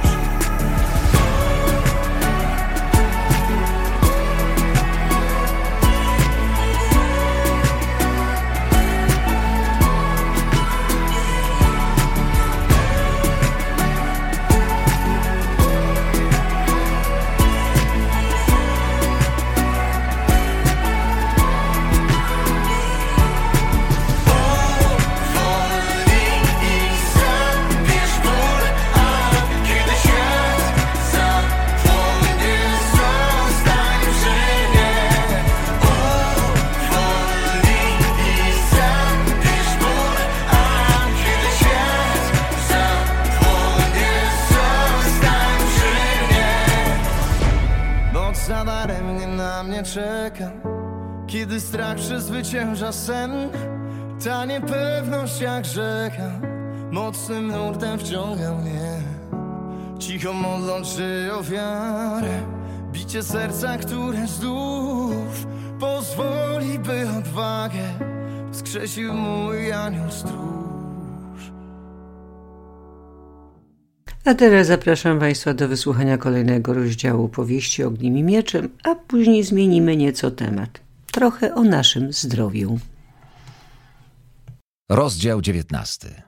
Zadaremnie na mnie czeka, kiedy strach przezwycięża sen. Ta niepewność jak rzeka mocnym nurtem wciąga mnie. Cicho modląc się ofiarę, bicie serca, które znów pozwoli, by odwagę wskrzesił mój anioł stróż. A teraz zapraszam Państwa do wysłuchania kolejnego rozdziału powieści Ogniem i Mieczem, a później zmienimy nieco temat. Trochę o naszym zdrowiu. Rozdział dziewiętnasty.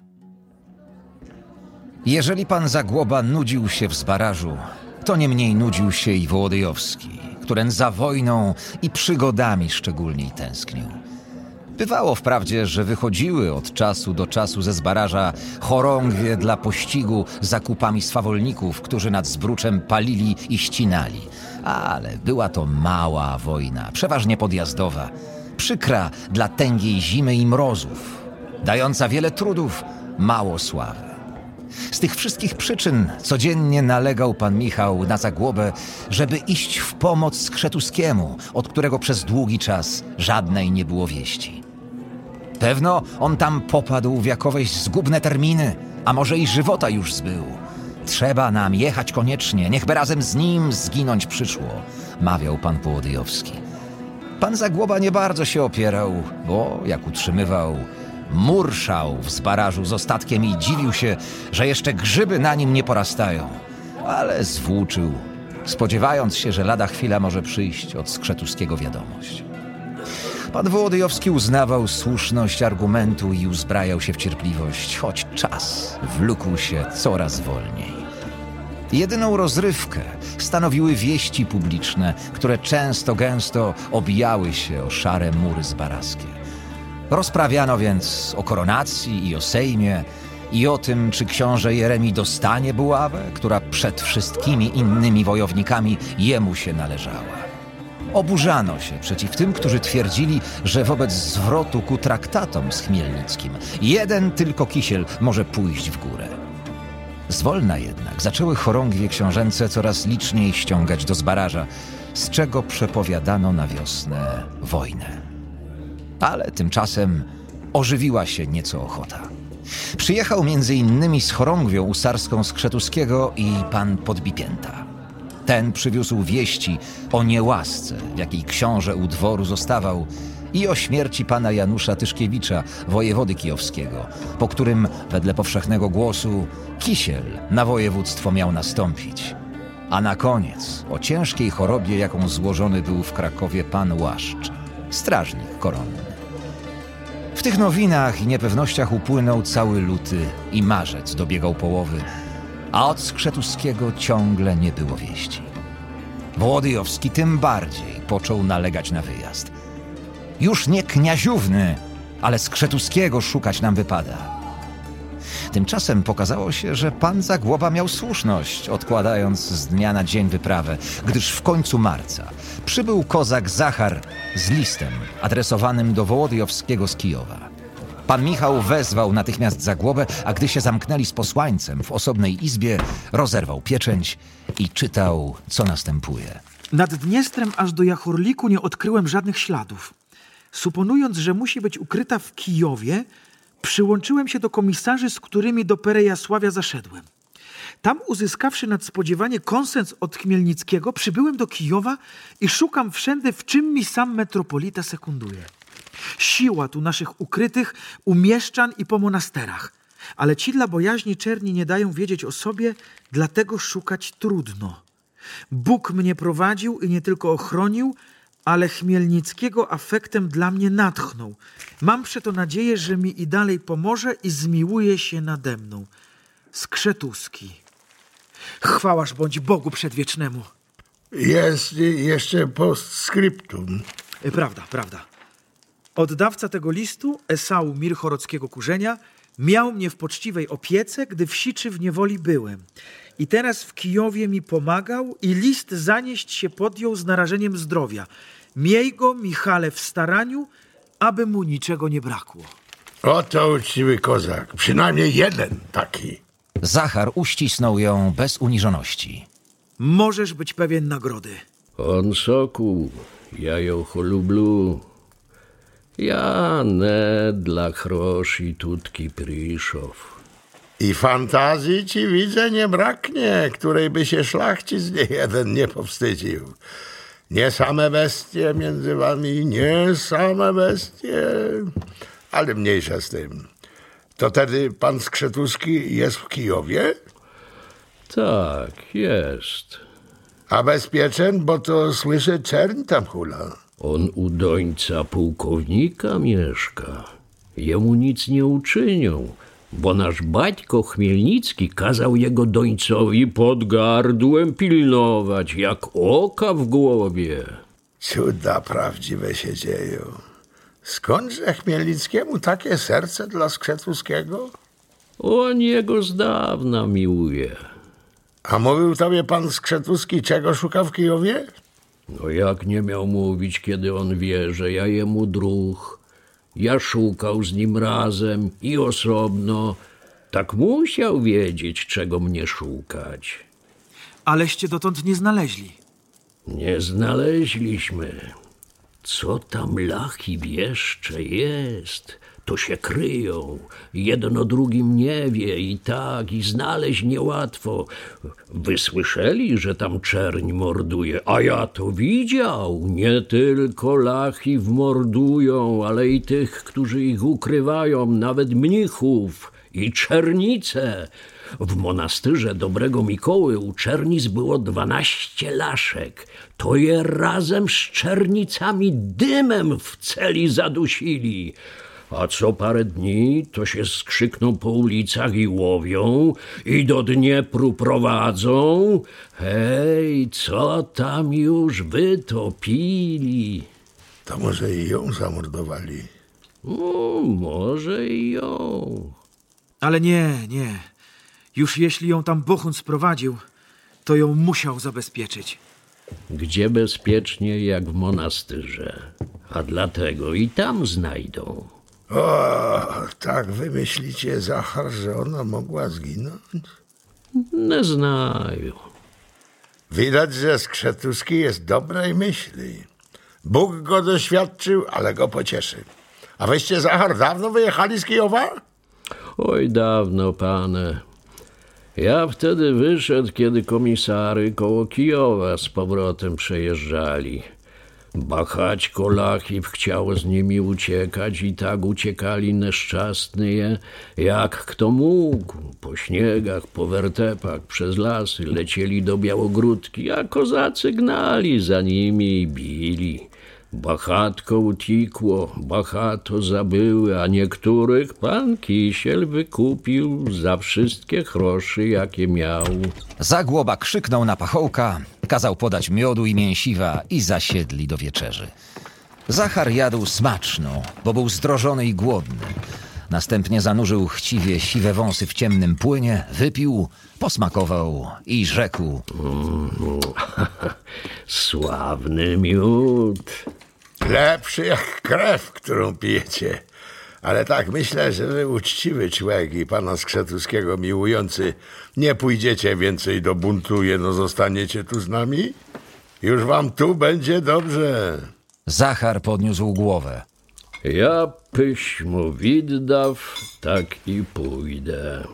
Jeżeli pan Zagłoba nudził się w Zbarażu, to nie mniej nudził się i Wołodyjowski, któren za wojną i przygodami szczególniej tęsknił. Bywało wprawdzie, że wychodziły od czasu do czasu ze Zbaraża chorągwie dla pościgu za kupami swawolników, którzy nad Zbruczem palili i ścinali. Ale była to mała wojna, przeważnie podjazdowa, przykra dla tęgiej zimy i mrozów, dająca wiele trudów, mało sławy. Z tych wszystkich przyczyn codziennie nalegał pan Michał na Zagłobę, żeby iść w pomoc Skrzetuskiemu, od którego przez długi czas żadnej nie było wieści. Pewno on tam popadł w jakoweś zgubne terminy, a może i żywota już zbył. Trzeba nam jechać koniecznie, niechby razem z nim zginąć przyszło, mawiał pan Wołodyjowski. Pan Zagłoba nie bardzo się opierał, bo, jak utrzymywał, murszał w Zbarażu z ostatkiem i dziwił się, że jeszcze grzyby na nim nie porastają. Ale zwłóczył, spodziewając się, że lada chwila może przyjść od Skrzetuskiego wiadomość. Pan Wołodyjowski uznawał słuszność argumentu i uzbrajał się w cierpliwość, choć czas wlókł się coraz wolniej. Jedyną rozrywkę stanowiły wieści publiczne, które często gęsto obijały się o szare mury zbaraskie. Rozprawiano więc o koronacji i o Sejmie, i o tym, czy książę Jeremi dostanie buławę, która przed wszystkimi innymi wojownikami jemu się należała. Oburzano się przeciw tym, którzy twierdzili, że wobec zwrotu ku traktatom z Chmielnickim jeden tylko Kisiel może pójść w górę. Zwolna jednak zaczęły chorągwie książęce coraz liczniej ściągać do Zbaraża, z czego przepowiadano na wiosnę wojnę. Ale tymczasem ożywiła się nieco ochota. Przyjechał między innymi z chorągwią usarską Skrzetuskiego i pan Podbipięta. Ten przywiózł wieści o niełasce, w jakiej książę u dworu zostawał, i o śmierci pana Janusza Tyszkiewicza, wojewody kijowskiego, po którym, wedle powszechnego głosu, Kisiel na województwo miał nastąpić. A na koniec o ciężkiej chorobie, jaką złożony był w Krakowie pan Łaszcz, strażnik koronny. W tych nowinach i niepewnościach upłynął cały luty i marzec dobiegał połowy, a od Skrzetuskiego ciągle nie było wieści. Wołodyjowski tym bardziej począł nalegać na wyjazd. Już nie Kniaziówny, ale Skrzetuskiego szukać nam wypada. Tymczasem pokazało się, że pan Zagłoba miał słuszność, odkładając z dnia na dzień wyprawę, gdyż w końcu marca przybył kozak Zachar z listem adresowanym do Wołodyjowskiego z Kijowa. Pan Michał wezwał natychmiast Zagłobę, a gdy się zamknęli z posłańcem w osobnej izbie, rozerwał pieczęć i czytał, co następuje. Nad Dniestrem aż do Jachorliku nie odkryłem żadnych śladów. Suponując, że musi być ukryta w Kijowie, przyłączyłem się do komisarzy, z którymi do Perejasławia zaszedłem. Tam, uzyskawszy nadspodziewanie konsens od Chmielnickiego, przybyłem do Kijowa i szukam wszędzie, w czym mi sam metropolita sekunduje. Siła tu naszych ukrytych u mieszczan i po monasterach, ale ci dla bojaźni czerni nie dają wiedzieć o sobie, dlatego szukać trudno. Bóg mnie prowadził i nie tylko ochronił, ale Chmielnickiego afektem dla mnie natchnął. Mam przeto nadzieję, że mi i dalej pomoże i zmiłuje się nade mną. Skrzetuski. Chwałaż bądź Bogu Przedwiecznemu. Jest jeszcze postscriptum. Prawda, prawda. Oddawca tego listu, Esau Mirchorockiego Kurzenia, miał mnie w poczciwej opiece, gdy w Siczy w niewoli byłem. I teraz w Kijowie mi pomagał i list zanieść się podjął z narażeniem zdrowia. Miej go, Michale, w staraniu, aby mu niczego nie brakło. Oto uczciwy kozak. Przynajmniej jeden taki. Zachar uścisnął ją bez uniżoności. Możesz być pewien nagrody. On soku, ja ją holublu. Ja nie dla chroszy tutki priszow. I fantazji ci widzę nie braknie, której by się szlachcic nie jeden nie powstydził. Nie same bestie między wami, nie same bestie. Ale mniejsza z tym. To tedy pan Skrzetuski jest w Kijowie? Tak, jest. A bezpieczen, bo to słyszę, czerń tam hula. On u dońca pułkownika mieszka. Jemu nic nie uczynią, bo nasz baćko Chmielnicki kazał jego dońcowi pod gardłem pilnować, jak oka w głowie. Cuda prawdziwe się dzieją. Skądże Chmielnickiemu takie serce dla Skrzetuskiego? On jego z dawna miłuje. A mówił tobie pan Skrzetuski, czego szuka w Kijowie? No jak nie miał mówić, kiedy on wie, że ja jemu druh. Ja szukał z nim razem i osobno. Tak musiał wiedzieć, czego mnie szukać. Aleście dotąd nie znaleźli. Nie znaleźliśmy. Co tam lachib jeszcze jest, to się kryją. Jedno drugim nie wie i tak, i znaleźć niełatwo. Wy słyszeli, że tam czerń morduje, a ja to widział. Nie tylko lachib mordują, ale i tych, którzy ich ukrywają, nawet mnichów i czernice. W monastyrze Dobrego Mikoły u czernic było dwanaście laszek. To je razem z czernicami dymem w celi zadusili. A co parę dni to się skrzykną po ulicach i łowią i do Dniepru prowadzą. Hej, co tam już wytopili? To może i ją zamordowali. O, może i ją. Ale nie, nie. Już jeśli ją tam Bohun sprowadził, to ją musiał zabezpieczyć. Gdzie bezpiecznie jak w monastyrze. A dlatego i tam znajdą. O, tak wymyślicie, Zachar, że ona mogła zginąć? Nie znają. Widać, że Skrzetuski jest dobrej myśli. Bóg go doświadczył, ale go pocieszy. A wyście, Zachar, dawno wyjechali z Kijowa? Oj, dawno, panie. Ja wtedy wyszedł, kiedy komisary koło Kijowa z powrotem przejeżdżali. Bachaćko Lachiw chciało z nimi uciekać i tak uciekali nieszczęsnie, jak kto mógł. Po śniegach, po wertepach, przez lasy lecieli do Białogródki, a kozacy gnali za nimi i bili. Bachatko utikło, bachato zabyły, a niektórych pan Kisiel wykupił za wszystkie groszy, jakie miał. Zagłoba krzyknął na pachołka, kazał podać miodu i mięsiwa i zasiedli do wieczerzy. Zachar jadł smaczno, bo był zdrożony i głodny. Następnie zanurzył chciwie siwe wąsy w ciemnym płynie, wypił, posmakował i rzekł: Mm, sławny miód. Lepszy jak krew, którą pijecie. Ale tak, myślę, że wy uczciwy człowiek i pana Skrzetuskiego miłujący nie pójdziecie więcej do buntu, jeno zostaniecie tu z nami? Już wam tu będzie dobrze. Zachar podniósł głowę. Ja pyśmu widdaw, tak i pójdę.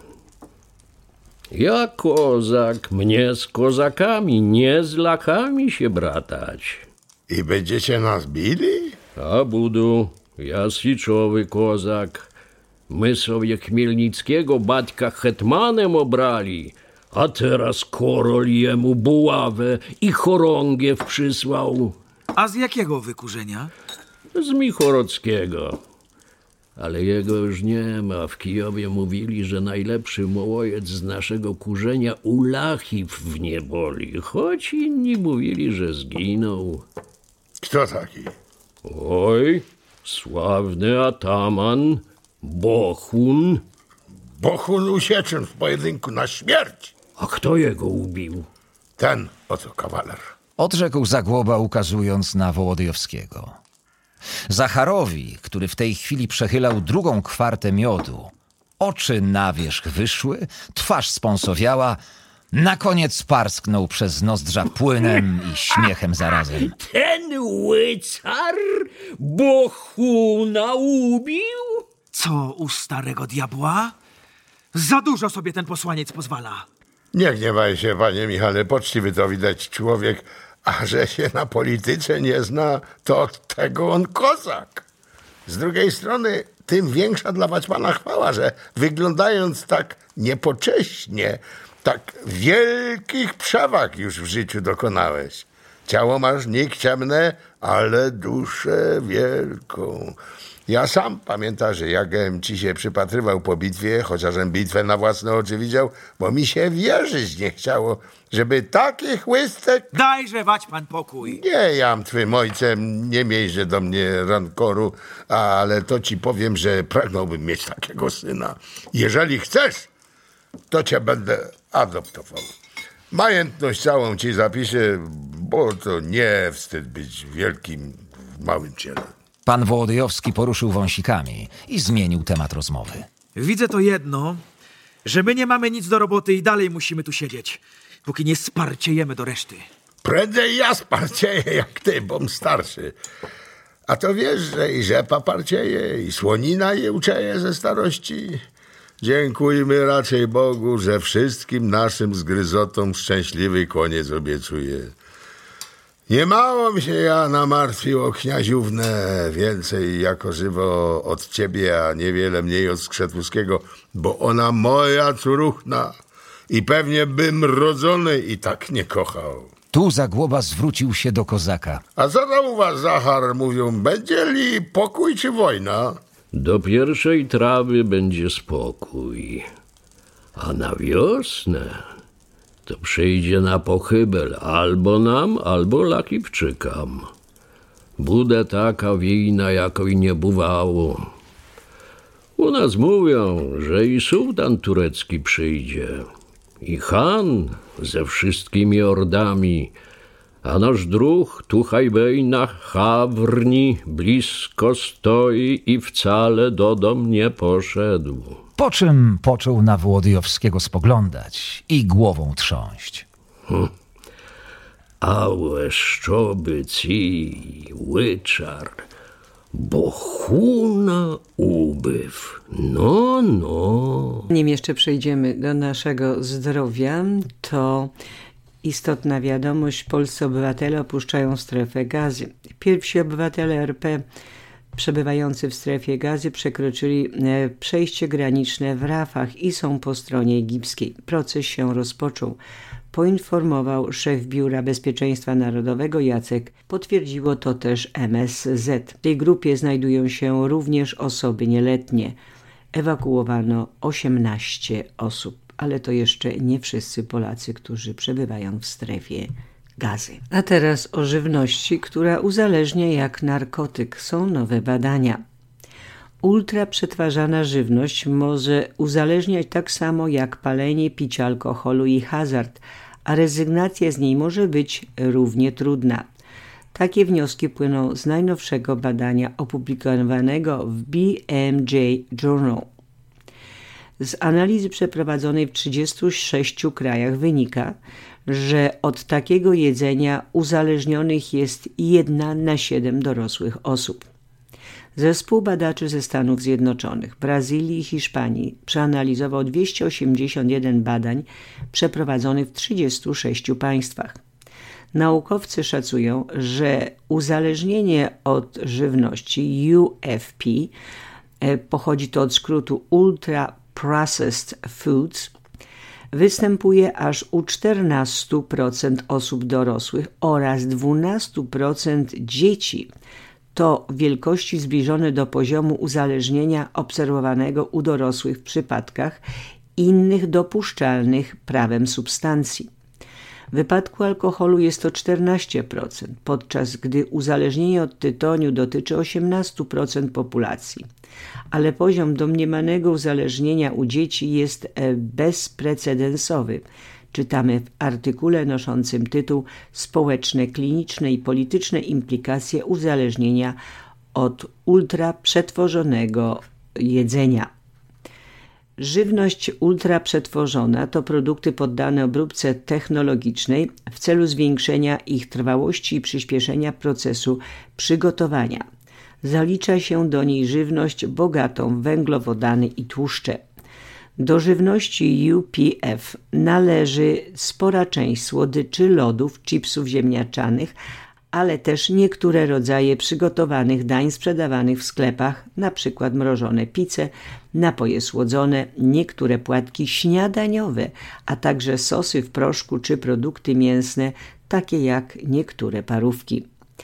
Ja kozak, mnie z kozakami, nie z lachami się bratać. I będziecie nas bili? A budu, ja siczowy kozak. My sobie Chmielnickiego baćka hetmanem obrali, a teraz korol jemu buławę i chorągiew przysłał. A z jakiego wykurzenia? Z Michorockiego. Ale jego już nie ma. W Kijowie mówili, że najlepszy mołojec z naszego kurzenia u Lachiw w nieboli, choć inni mówili, że zginął. Kto taki? Oj, sławny ataman Bohun. Bohun usieczyn w pojedynku na śmierć. A kto jego ubił? Ten oto kawaler. Odrzekł Zagłoba, ukazując na Wołodyjowskiego. Zacharowi, który w tej chwili przechylał drugą kwartę miodu, oczy na wierzch wyszły, twarz spąsowiała, na koniec parsknął przez nozdrza płynem i śmiechem zarazem. Ten łycar Bohuna ubił? Co u starego diabła? Za dużo sobie ten posłaniec pozwala. Nie gniewaj się, panie Michale, poczciwy to widać człowiek, a że się na polityce nie zna, to od tego on kozak. Z drugiej strony, tym większa dla Waćpana chwała, że wyglądając tak niepocześnie, tak wielkich przewag już w życiu dokonałeś. Ciało masz nikczemne, ale duszę wielką. Ja sam pamiętam, że jakbym ci się przypatrywał po bitwie, chociażem bitwę na własne oczy widział, bo mi się wierzyć nie chciało, żeby takich łystek... Dajże Waćpan pokój. Nie, jam twym ojcem, nie miejże do mnie rankoru, ale to ci powiem, że pragnąłbym mieć takiego syna. Jeżeli chcesz, to cię będę adoptował. Majętność całą ci zapiszę, bo to nie wstyd być wielkim w małym ciele. Pan Wołodyjowski poruszył wąsikami i zmienił temat rozmowy. Widzę to jedno, że my nie mamy nic do roboty i dalej musimy tu siedzieć, póki nie sparciejemy do reszty. Prędzej ja sparcieję jak ty, bom starszy. A to wiesz, że i rzepa parcieje, i słonina je uczeje ze starości. Dziękujmy raczej Bogu, że wszystkim naszym zgryzotom szczęśliwy koniec obiecuje. Niemało mi się ja namartwił o kniaziównę, więcej jako żywo od ciebie, a niewiele mniej od Skrzetuskiego, bo ona moja córuchna i pewnie bym rodzony i tak nie kochał. Tu Zagłoba zwrócił się do kozaka. A co tam u was, Zachar, mówią, będzie li pokój czy wojna? Do pierwszej trawy będzie spokój, a na wiosnę to przyjdzie na pochybel albo nam, albo Lachiwczykam. Bude taka wojna, jako i nie bywało. U nas mówią, że i sułtan turecki przyjdzie, i Han ze wszystkimi ordami, a nasz druh Tuchaj-bej na Hawrni blisko stoi i wcale do dom nie poszedł. Po czym począł na Wołodyjowskiego spoglądać i głową trząść. Hm. Ałe szczoby ci, łyczar, bo huna ubyw. No, no. Nim jeszcze przejdziemy do naszego zdrowia, to istotna wiadomość: polscy obywatele opuszczają strefę Gazy. Pierwsi obywatele R P przebywający w strefie Gazy przekroczyli przejście graniczne w Rafach i są po stronie egipskiej. Proces się rozpoczął, poinformował szef Biura Bezpieczeństwa Narodowego Jacek. Potwierdziło to też M S Z. W tej grupie znajdują się również osoby nieletnie. Ewakuowano osiemnaście osób, ale to jeszcze nie wszyscy Polacy, którzy przebywają w strefie Gazy. A teraz o żywności, która uzależnia jak narkotyk. Są nowe badania. Ultraprzetwarzana żywność może uzależniać tak samo jak palenie, picie alkoholu i hazard, a rezygnacja z niej może być równie trudna. Takie wnioski płyną z najnowszego badania opublikowanego w B M J Journal. Z analizy przeprowadzonej w trzydziestu sześciu krajach wynika, że od takiego jedzenia uzależnionych jest jedna na siedem dorosłych osób. Zespół badaczy ze Stanów Zjednoczonych, Brazylii i Hiszpanii przeanalizował dwieście osiemdziesiąt jeden badań przeprowadzonych w trzydziestu sześciu państwach. Naukowcy szacują, że uzależnienie od żywności U F P, pochodzi to od skrótu Ultra Processed Foods, występuje aż u czternastu procent osób dorosłych oraz dwunastu procent dzieci. To wielkości zbliżone do poziomu uzależnienia obserwowanego u dorosłych w przypadkach innych dopuszczalnych prawem substancji. W wypadku alkoholu jest to czternaście procent, podczas gdy uzależnienie od tytoniu dotyczy osiemnaście procent populacji. Ale poziom domniemanego uzależnienia u dzieci jest bezprecedensowy. Czytamy w artykule noszącym tytuł Społeczne, kliniczne i polityczne implikacje uzależnienia od ultraprzetworzonego jedzenia. Żywność ultraprzetworzona to produkty poddane obróbce technologicznej w celu zwiększenia ich trwałości i przyspieszenia procesu przygotowania. Zalicza się do niej żywność bogatą w węglowodany i tłuszcze. Do żywności U P F należy spora część słodyczy, lodów, chipsów ziemniaczanych, ale też niektóre rodzaje przygotowanych dań sprzedawanych w sklepach, np. mrożone pizze, napoje słodzone, niektóre płatki śniadaniowe, a także sosy w proszku czy produkty mięsne, takie jak niektóre parówki.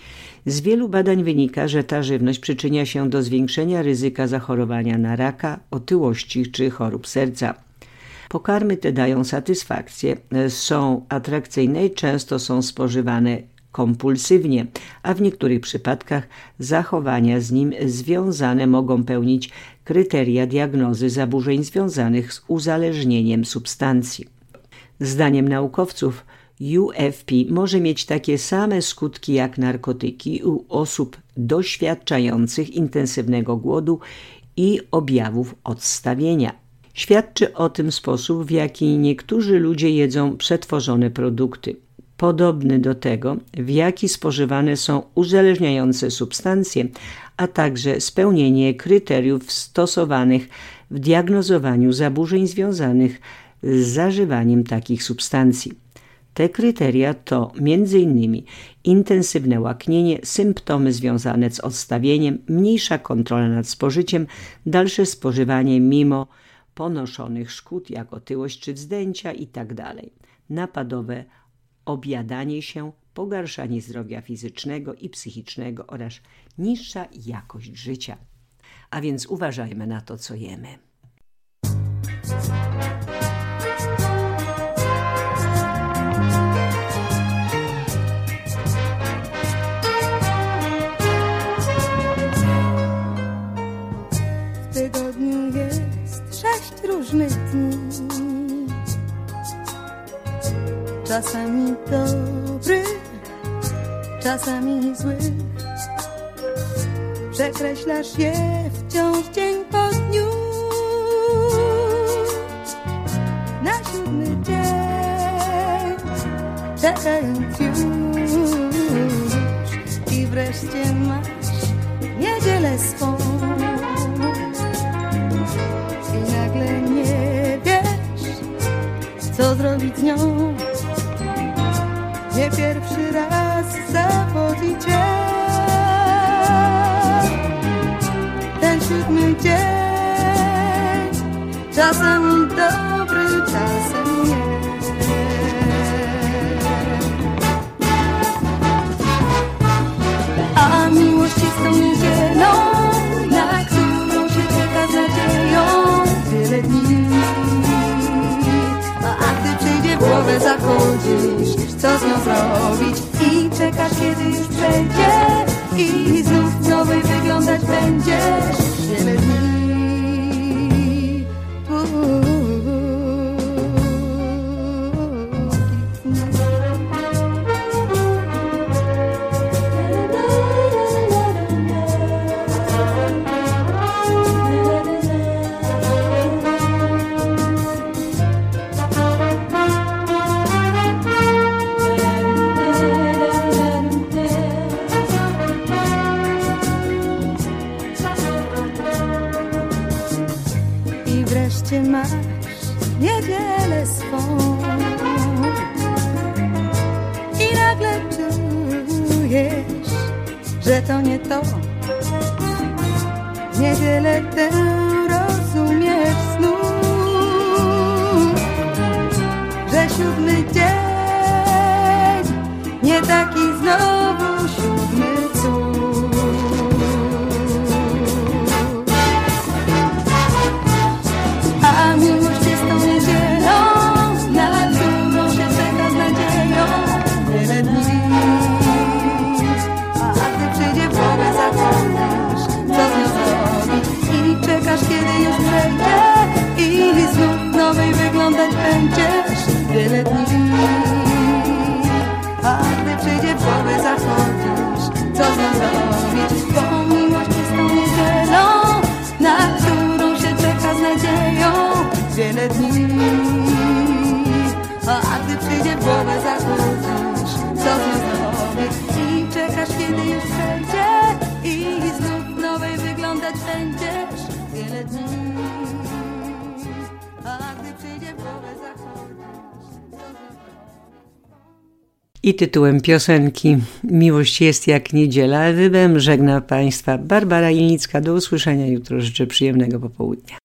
Z wielu badań wynika, że ta żywność przyczynia się do zwiększenia ryzyka zachorowania na raka, otyłości czy chorób serca. Pokarmy te dają satysfakcję, są atrakcyjne i często są spożywane kompulsywnie, a w niektórych przypadkach zachowania z nim związane mogą pełnić kryteria diagnozy zaburzeń związanych z uzależnieniem substancji. Zdaniem naukowców U F P może mieć takie same skutki jak narkotyki u osób doświadczających intensywnego głodu i objawów odstawienia. Świadczy o tym sposób, w jaki niektórzy ludzie jedzą przetworzone produkty, podobny do tego, w jaki spożywane są uzależniające substancje, a także spełnienie kryteriów stosowanych w diagnozowaniu zaburzeń związanych z zażywaniem takich substancji. Te kryteria to między innymi intensywne łaknienie, symptomy związane z odstawieniem, mniejsza kontrola nad spożyciem, dalsze spożywanie mimo ponoszonych szkód jak otyłość czy wzdęcia itd., napadowe objadanie się, pogarszanie zdrowia fizycznego i psychicznego oraz niższa jakość życia. A więc uważajmy na to, co jemy. W tygodniu czasami dobrych, czasami złych. Przekreślasz je wciąż dzień po dniu. Na siódmy dzień, czekając już, i wreszcie masz niedzielę swą. I nagle nie wiesz, co zrobić z nią. Nie pierwszy raz zawodzi cię ten siódmy dzień, czasem dobry, czasem nie. A miłość jest tą niedzielą, na którą się czeka z nadzieją wiele dni. A gdy przyjdzie w głowę, zachodzisz, co z nią zrobić, i czekasz, kiedy już przejdzie, i znów w nowej wyglądać będziesz wiele dni. Masz niedzielę swą i nagle czujesz, że to nie to. Niedzielę tę rozumiesz znów, że siódmy dzień nie taki znowu siódmy cud. A miłość jest tą niedzielą, na którą się czeka z nadzieją wiele dni. A gdy przyjdzie w głowę, zachodzisz, co z nią zrobić, i czekasz, kiedy już przejdzie, i znów w nowej wyglądać będziesz wiele dni. A gdy przyjdzie w głowę, zachodzisz, co z nią zrobić, bo miłość jest tą niedzielą, na którą się czeka z nadzieją wiele dni. A gdy przyjdzie w głowę, zachodzisz, co z nią zrobić, i czekasz, kiedy już przejdzie, i znów w nowej wyglądać będziesz wiele dni. A gdy przyjdzie w głowę, zachodzisz, co z nią zrobić. I tytułem piosenki Miłość jest jak niedziela wybem żegna Państwa Barbara Ilnicka. Do usłyszenia jutro. Życzę przyjemnego popołudnia.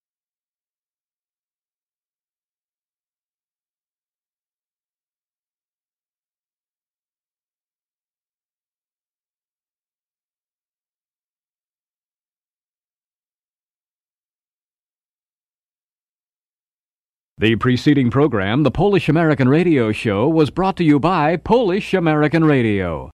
The preceding program, the Polish American Radio Show, was brought to you by Polish American Radio.